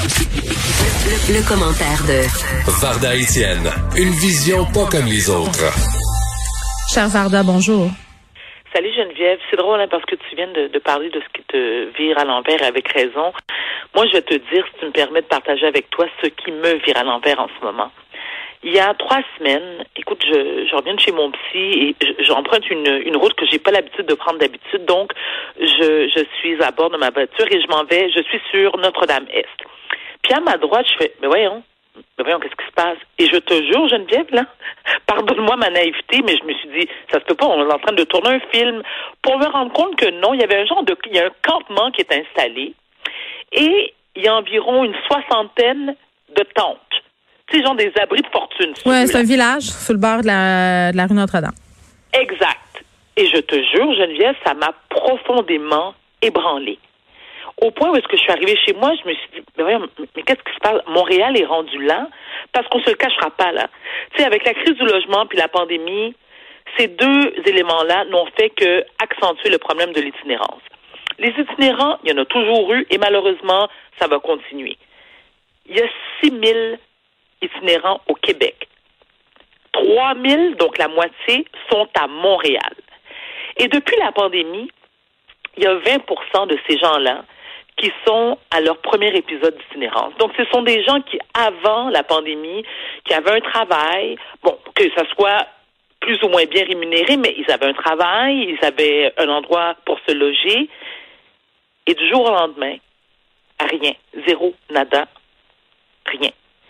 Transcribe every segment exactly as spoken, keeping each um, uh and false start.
Le, le commentaire de Varda Étienne, une vision pas comme les autres. Cher Varda, bonjour. Salut Geneviève, c'est drôle hein, parce que tu viens de, de parler de ce qui te vire à l'envers avec raison. Moi, je vais te dire, si tu me permets de partager avec toi ce qui me vire à l'envers en ce moment. Il y a trois semaines, écoute, je, je reviens de chez mon psy et j'emprunte une, une route que j'ai pas l'habitude de prendre d'habitude. Donc, je, je suis à bord de ma voiture et je m'en vais, je suis sur Notre-Dame-Est. Puis à ma droite, je fais, mais voyons, mais voyons, qu'est-ce qui se passe? Et je te jure, Geneviève, là, pardonne-moi ma naïveté, mais je me suis dit, ça se peut pas, on est en train de tourner un film pour me rendre compte que non, il y avait un genre de, il y a un campement qui est installé et il y a environ une soixantaine de tentes. Tu sais, genre des abris de fortune. Oui, c'est un village sur le bord de la, de la rue Notre-Dame. Exact. Et je te jure, Geneviève, ça m'a profondément ébranlée. Au point où est-ce que je suis arrivée chez moi, je me suis dit, mais voyons, mais qu'est-ce qui se passe? Montréal est rendu là, parce qu'on se le cachera pas, là. Tu sais, avec la crise du logement puis la pandémie, ces deux éléments-là n'ont fait que accentuer le problème de l'itinérance. Les itinérants, il y en a toujours eu, et malheureusement, ça va continuer. Il y a six mille itinérants au Québec. trois mille, donc la moitié, sont à Montréal. Et depuis la pandémie, il y a vingt pour cent de ces gens-là qui sont à leur premier épisode d'itinérance. Donc, ce sont des gens qui, avant la pandémie, qui avaient un travail, bon, que ça soit plus ou moins bien rémunéré, mais ils avaient un travail, ils avaient un endroit pour se loger, et du jour au lendemain, rien, zéro, nada, rien.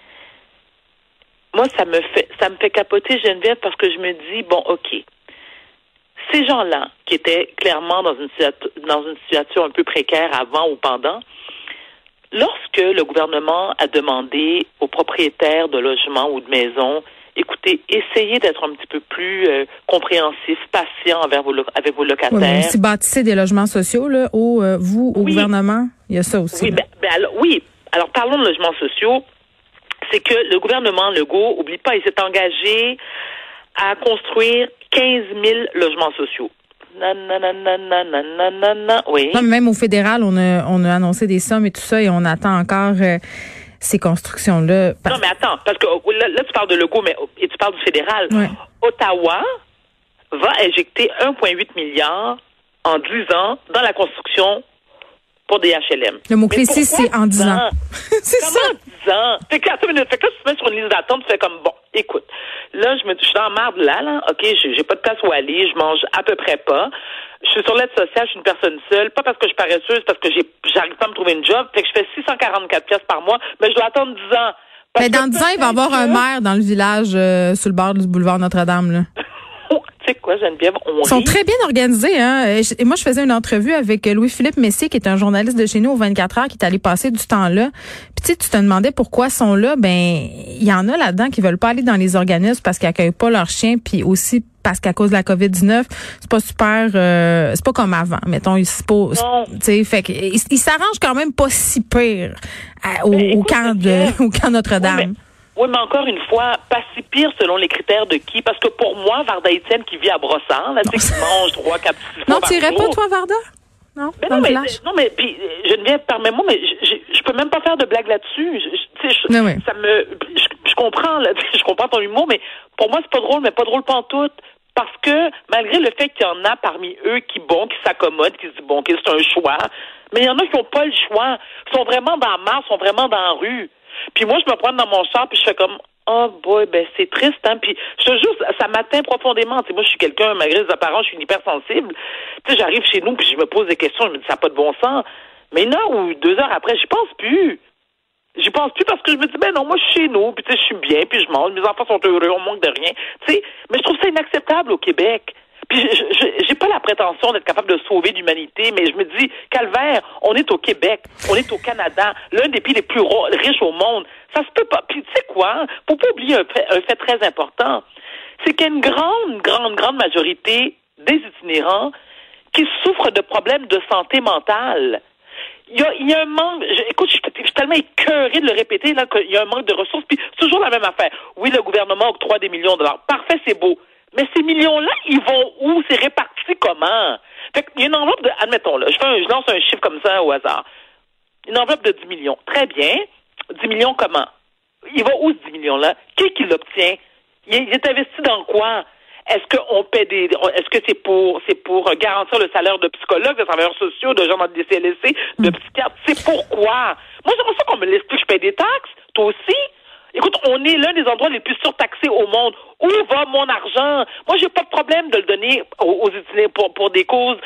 Moi, ça me fait, ça me fait capoter, Geneviève, parce que je me dis, bon, OK, ces gens-là, qui étaient clairement dans une, dans une situation un peu précaire avant ou pendant, lorsque le gouvernement a demandé aux propriétaires de logements ou de maisons, écoutez, essayez d'être un petit peu plus euh, compréhensif, patient envers vos, avec vos locataires. Oui, mais si bâtissez des logements sociaux, là, au, euh, vous, au oui. gouvernement, il y a ça aussi. Oui, ben, ben, alors, oui. Alors, parlons de logements sociaux. C'est que le gouvernement Legault, oublie pas, il s'est engagé à construire quinze mille logements sociaux. Non, non, non, non, non, non, non, non, oui. Non, mais même au fédéral, on a, on a annoncé des sommes et tout ça, et on attend encore euh, ces constructions-là. Non, mais attends, parce que là, là tu parles de Legault, mais et tu parles du fédéral. Ouais. Ottawa va injecter un virgule huit milliard en dix ans dans la construction pour des H L M. Le mot-clé ici, c'est en dix ans. C'est ça. Comment dix ans? Fait que, attends une minute, fait que là, tu te mets sur une liste d'attente, tu fais comme, bon, écoute, là, je me, je suis dans la marde là, là, OK, j'ai, j'ai pas de place où aller, je mange à peu près pas. Je suis sur l'aide sociale, je suis une personne seule, pas parce que je suis paresseuse, parce que j'ai, j'arrive pas à me trouver une job, fait que je fais six cent quarante-quatre pièces par mois, mais je dois attendre dix ans. Mais dans dix ans, il va y avoir un maire dans le village, euh, sur le bord du boulevard Notre-Dame, là. Tu sais quoi, Geneviève, on Ils sont rit. très bien organisés, hein. Et moi, je faisais une entrevue avec Louis-Philippe Messier, qui est un journaliste de chez nous au vingt-quatre heures, qui est allé passer du temps là. Puis tu sais, tu te demandais pourquoi ils sont là. Ben, il y en a là-dedans qui veulent pas aller dans les organismes parce qu'ils accueillent pas leurs chiens, puis aussi parce qu'à cause de la covid dix-neuf, c'est pas super, euh, c'est pas comme avant. Mettons, ils se posent, tu sais, fait qu'ils ils s'arrangent quand même pas si pire à, au, Ben, écoute, au camp de, au camp Notre-Dame. Oui, mais... Oui, mais encore une fois, pas si pire selon les critères de qui? Parce que pour moi, Varda Étienne qui vit à Brossard, là, tu sais, qui mange trois, quatre, six fois Non, par tu irais jour. pas, toi, Varda? Non, Ben dans non, le mais, village? non, mais, puis, Geneviève, permets-moi, mais je, je, je peux même pas faire de blague là-dessus. Je, je, tu sais, Mais oui. ça me, je, je comprends, là, je comprends ton humour, mais pour moi, c'est pas drôle, mais pas drôle pantoute. Parce que, malgré le fait qu'il y en a parmi eux qui, bon, qui s'accommodent, qui se disent, bon, OK, c'est un choix, mais il y en a qui n'ont pas le choix. Ils sont vraiment dans la marche, sont vraiment dans la rue. Puis moi, je me prends dans mon char, puis je fais comme, oh boy, ben c'est triste, hein. Puis je te jure, ça, ça m'atteint profondément. Tu sais, moi, je suis quelqu'un, malgré les apparences, je suis une hypersensible. Tu sais, j'arrive chez nous, puis je me pose des questions, je me dis, ça n'a pas de bon sens. Mais une heure ou deux heures après, j'y pense plus. J'y pense plus parce que je me dis, ben non, moi, je suis chez nous, puis tu sais, je suis bien, puis je mange, mes enfants sont heureux, on manque de rien. Tu sais, mais je trouve ça inacceptable au Québec. Puis je, je, j'ai pas la prétention d'être capable de sauver l'humanité, mais je me dis, calvaire, on est au Québec, on est au Canada, l'un des pays les plus ro- riches au monde. Ça se peut pas. Puis tu sais quoi? Faut pas oublier un fait, un fait très important. C'est qu'il y a une grande, grande, grande majorité des itinérants qui souffrent de problèmes de santé mentale. Il y a, il y a un manque, je, écoute, je, je suis tellement écœurée de le répéter, là, qu'il y a un manque de ressources, puis c'est toujours la même affaire. Oui, le gouvernement octroie des millions de dollars. Parfait, c'est beau. Mais ces millions-là, ils vont où? C'est réparti comment? Fait qu'il y a une enveloppe de, admettons, là, je, fais un, je lance un chiffre comme ça au hasard. Une enveloppe de dix millions. Très bien. dix millions comment? Il va où, ce dix millions-là? Qui qui l'obtient? Il est, il est investi dans quoi? Est-ce qu'on paie des, est-ce que c'est pour, c'est pour garantir le salaire de psychologues, de travailleurs sociaux, de gens dans des C L S C, de psychiatres? C'est pourquoi? Moi, j'aimerais ça qu'on me l'explique. Je paie des taxes. Toi aussi? Écoute, on est l'un des endroits les plus surtaxés au monde. Où va mon argent? Moi, j'ai pas de problème de le donner aux, aux itinérants pour, pour des causes,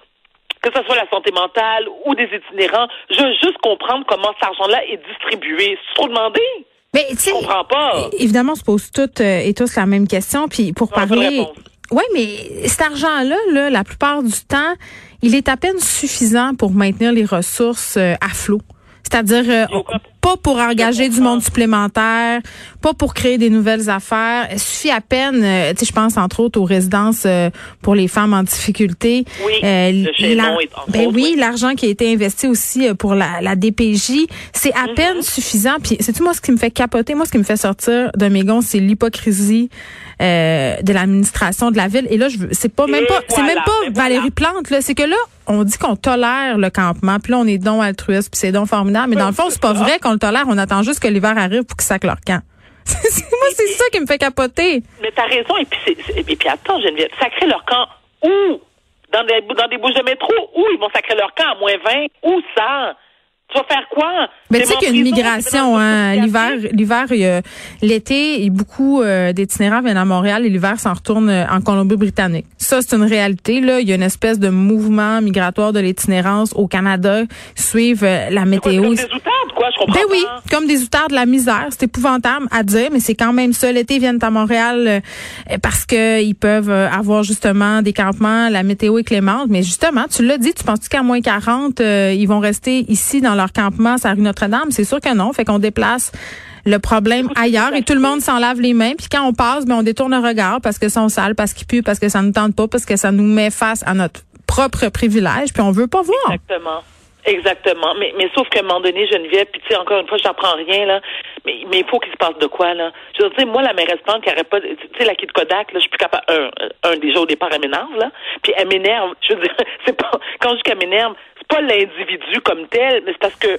que ce soit la santé mentale ou des itinérants. Je veux juste comprendre comment cet argent-là est distribué. C'est trop demandé? Mais tu sais, je comprends pas. Évidemment, on se pose toutes euh, et tous la même question. Puis pour non, parler, oui, mais cet argent-là, là, la plupart du temps, il est à peine suffisant pour maintenir les ressources euh, à flot. C'est-à-dire euh, pas pour engager du monde supplémentaire, pas pour créer des nouvelles affaires. Il suffit à peine, euh, tu sais, je pense entre autres aux résidences euh, pour les femmes en difficulté. Oui, euh, le chaînon est en ben autres, oui, oui, l'argent qui a été investi aussi euh, pour la, la D P J, c'est à mm-hmm. peine suffisant. Puis, sais-tu, moi, ce qui me fait capoter, moi, ce qui me fait sortir de mes gonds, c'est l'hypocrisie euh, de l'administration de la ville. Et là, je veux, c'est pas même pas, c'est même pas Valérie Plante, là. C'est que là, on dit qu'on tolère le campement, puis là, on est donc altruiste, puis c'est donc formidable. Mais dans le fond, c'est pas vrai qu'on le tolère. On attend juste que l'hiver arrive pour qu'ils sacent leur camp. Moi, c'est ça qui me fait capoter. Mais t'as raison. Et puis, c'est, c'est, et puis attends, Geneviève, sacrer leur camp où? Dans des, dans des bouches de métro? Où ils vont sacrer leur camp à moins vingt? Où ça? Tu vas faire quoi? Mais tu sais qu'il y a une migration, hein. L'hiver, l'hiver, il y a, l'été, et beaucoup euh, d'itinérants viennent à Montréal et l'hiver s'en retournent en Colombie-Britannique. Ça, c'est une réalité, là. Il y a une espèce de mouvement migratoire de l'itinérance au Canada. Suivent euh, la météo. Comme des outardes, quoi, je comprends ben pas. oui, comme des outardes de la misère. C'est épouvantable à dire, mais c'est quand même ça. L'été, ils viennent à Montréal euh, parce que ils peuvent euh, avoir justement des campements. La météo est clémente. Mais justement, tu l'as dit, tu penses qu'à moins quarante, euh, ils vont rester ici dans leur campement sur la rue Notre-Dame? C'est sûr que non. Fait qu'on déplace le problème ailleurs et tout le monde s'en lave les mains. Puis quand on passe, ben on détourne le regard parce que sont sales, parce qu'ils puent, parce que ça nous tente pas, parce que ça nous met face à notre propre privilège. Puis on veut pas voir. Exactement. Exactement. Mais, mais sauf qu'à un moment donné, Geneviève, puis tu sais, encore une fois, je n'apprends rien, là. Mais, mais il faut qu'il se passe de quoi, là? Je veux dire, moi, la mairesse Plante qui arrête pas, tu sais, la Kid Kodak, là, je suis plus capable, un, un, déjà au départ, elle m'énerve, là. Puis elle m'énerve. Je veux dire, c'est pas, quand je dis qu'elle m'énerve, c'est pas l'individu comme tel, mais c'est parce que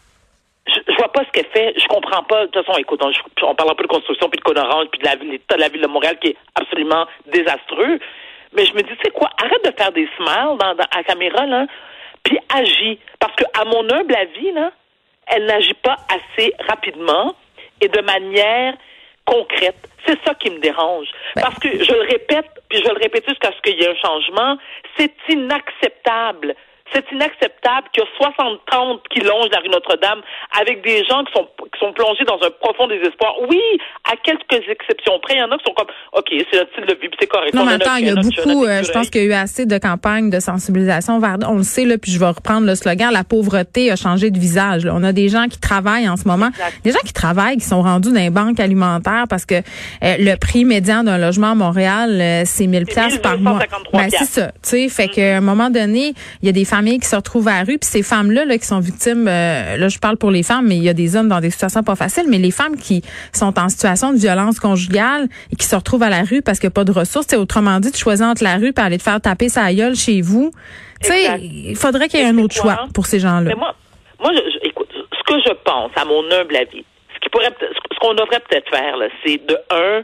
je, je vois pas ce qu'elle fait, je comprends pas. De toute façon, écoute, on, on parle un peu de construction, puis de Code Orange, puis de la, l'état de la ville de Montréal qui est absolument désastreux. Mais je me dis, tu sais quoi, arrête de faire des smiles dans, dans, à la caméra, là, puis agis. Parce que, à mon humble avis, là, elle n'agit pas assez rapidement et de manière concrète. C'est ça qui me dérange. Ben. Parce que, je le répète, puis je vais le répéter jusqu'à ce qu'il y ait un changement, c'est inacceptable. C'est inacceptable qu'il y a soixante trente qui longent la rue Notre-Dame avec des gens qui sont qui sont plongés dans un profond désespoir. Oui, à quelques exceptions près, il y en a qui sont comme, OK, c'est notre style de vie, puis c'est correct. Non, mais attends, il y a beaucoup, euh, je pense qu'il y a eu assez de campagnes de sensibilisation vers, on le sait, là, puis je vais reprendre le slogan, la pauvreté a changé de visage. Là. On a des gens qui travaillent en ce moment, exact. Des gens qui travaillent, qui sont rendus dans les banques alimentaires parce que euh, le prix médian d'un logement à Montréal, euh, c'est mille piastres par mois. Ben, c'est ça, tu sais, fait mm-hmm. qu'à un moment donné, il y a des familles qui se retrouvent à la rue, puis ces femmes-là là, qui sont victimes, euh, là je parle pour les femmes, mais il y a des hommes dans des situations pas faciles, mais les femmes qui sont en situation de violence conjugale et qui se retrouvent à la rue parce qu'il n'y a pas de ressources, t'sais, autrement dit, tu choisis entre la rue et aller te faire taper sa gueule chez vous, tu sais, il faudrait qu'il y ait un autre choix pour ces gens-là. Mais moi, moi je, je, écoute, ce que je pense, à mon humble avis, ce qui pourrait, ce qu'on devrait peut-être faire, là, c'est de un,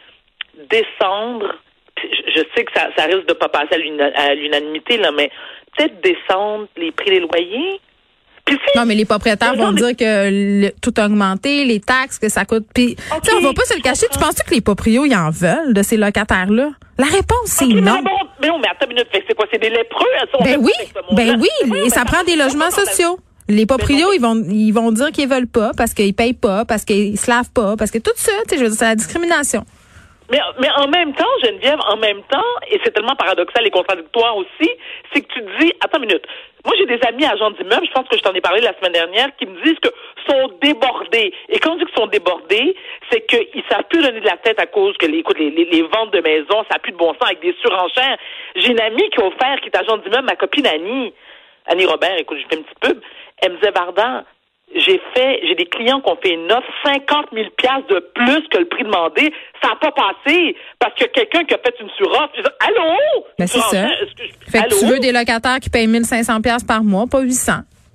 descendre, je, je sais que ça, ça risque de pas passer à, l'una, à l'unanimité, là, mais peut-être descendre les prix des loyers. Puis si, non, mais les propriétaires vont dire que le, tout a augmenté, les taxes, que ça coûte. Puis, okay, tu sais, on va pas se le cacher. Tu penses que les proprios, ils en veulent de ces locataires-là? La réponse, c'est okay, non. Mais, bon, mais non, mais attends une minute. C'est quoi? C'est des lépreux? Ben oui, ben oui. Et ça prend des logements sociaux. Les proprios, ils vont, ils vont dire qu'ils veulent pas parce qu'ils payent pas, parce qu'ils se lavent pas, parce que tout ça, tu sais, je veux dire, c'est la discrimination. Mais, mais en même temps, Geneviève, en même temps, et c'est tellement paradoxal et contradictoire aussi, c'est que tu te dis, attends une minute, moi j'ai des amis agents d'immeubles, je pense que je t'en ai parlé la semaine dernière, qui me disent que sont débordés. Et quand on dit qu'ils sont débordés, c'est qu'ils savent plus donner de la tête à cause que les, écoute, les, les, les ventes de maisons, ça n'a plus de bon sens avec des surenchères. J'ai une amie qui a offert, qui est agent d'immeuble, ma copine Annie, Annie Robert, écoute, j'ai fait une petite pub, elle me disait, Varda, j'ai fait, j'ai des clients qui ont fait une offre cinquante mille piastres de plus que le prix demandé. Ça n'a pas passé parce qu'il y a quelqu'un qui a fait une suroffre. Je dis, allô? Ben c'est ça. Je, fait que allô? Tu veux des locataires qui payent mille cinq cents piastres par mois, pas huit cents.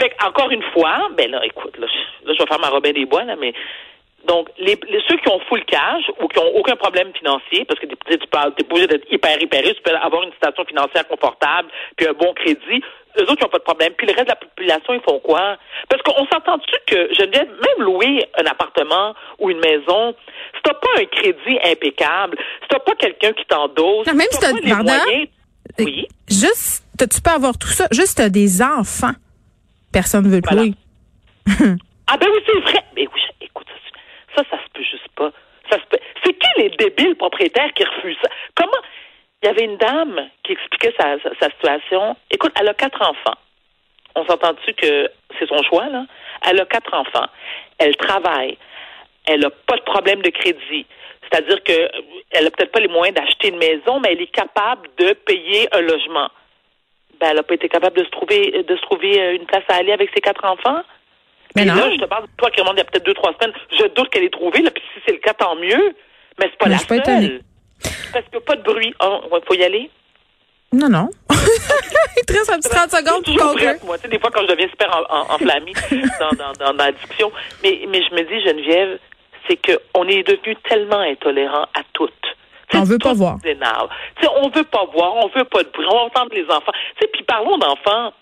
Fait encore une fois, ben là, écoute, là, je, là, je vais faire ma Robin des Bois, là, mais donc, les, les ceux qui ont full cash ou qui ont aucun problème financier, parce que tu tu parles, t'es pas obligé d'être hyper hyper riche, tu peux avoir une situation financière confortable, puis un bon crédit, eux autres, ils n'ont pas de problème. Puis le reste de la population, ils font quoi? Parce qu'on s'entend-tu que Geneviève, même louer un appartement ou une maison, si t'as pas un crédit impeccable, si t'as pas quelqu'un qui t'endosse, même si si t'as t'as pas les pardon, moyens... Oui. Juste, tu peux avoir tout ça, juste t'as des enfants. Personne ne veut te Voilà. louer. Ah ben oui, c'est vrai. Mais oui, écoute, ça, ça se peut juste pas. Ça se peut. C'est qui les débiles propriétaires qui refusent ça? Comment? Il y avait une dame qui expliquait sa, sa, sa situation. Écoute, elle a quatre enfants. On s'entend-tu que c'est son choix, là? Elle a quatre enfants. Elle travaille. Elle n'a pas de problème de crédit. C'est-à-dire que elle a peut-être pas les moyens d'acheter une maison, mais elle est capable de payer un logement. Ben, elle n'a pas été capable de se trouver de se trouver une place à aller avec ses quatre enfants. Mais et non. là, je te parle de toi qui remonte il y a peut-être deux, trois semaines. Je doute qu'elle ait trouvé, là, puis si c'est le cas, tant mieux. Mais c'est pas Mais la je suis pas seule. étonnée. Parce que pas de bruit. Il oh, faut y aller? Non, non. Il te reste un petit trente secondes pour conclure. Prête, moi, tu sais, des fois, quand je deviens super en, en, enflammée dans, dans, dans, dans la discussion. Mais, mais je me dis, Geneviève, c'est qu'on est devenu tellement intolérant à toutes. T'sais, On veut pas voir. T'sais, on veut pas voir, on veut pas de bruit, on va entendre les enfants. Tu sais, puis parlons d'enfants.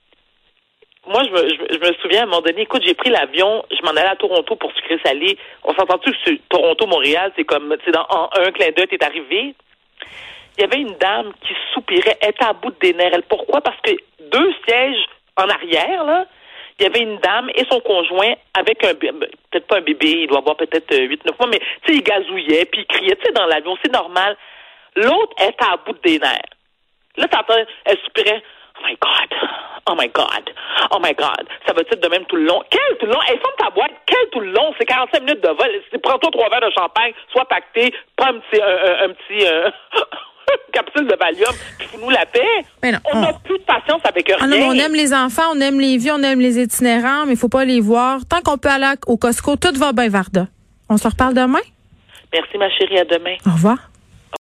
Moi, je me, je, je me souviens à un moment donné, écoute, j'ai pris l'avion, je m'en allais à Toronto pour sucré-salé. On s'entend-tu que c'est Toronto-Montréal, c'est comme, tu sais, dans en un clin d'œil, t'es arrivé. Il y avait une dame qui soupirait, elle était à bout des nerfs. Elle, pourquoi? Parce que deux sièges en arrière, là, il y avait une dame et son conjoint avec un bébé, peut-être pas un bébé, il doit avoir peut-être huit neuf mois, mais tu sais, il gazouillait, puis il criait, tu sais, dans l'avion, c'est normal. L'autre, elle était à bout des nerfs. Là, t'entends, elle soupirait, oh my God, oh my God, oh my God. Ça va être de même tout le long. Quel tout le long? Elle ferme ta boîte, quel tout le long? C'est quarante-cinq minutes de vol. Prends-toi trois verres de champagne, sois pacté, prends un petit, un, un, un petit, euh, capsule de Valium, puis fous-nous la paix. Mais non, on n'a on... plus de patience avec rien. Ah non, on aime les enfants, on aime les vies, on aime les itinérants, mais il faut pas les voir. Tant qu'on peut aller au Costco, tout va bien, Varda. On se reparle demain? Merci, ma chérie. À demain. Au revoir.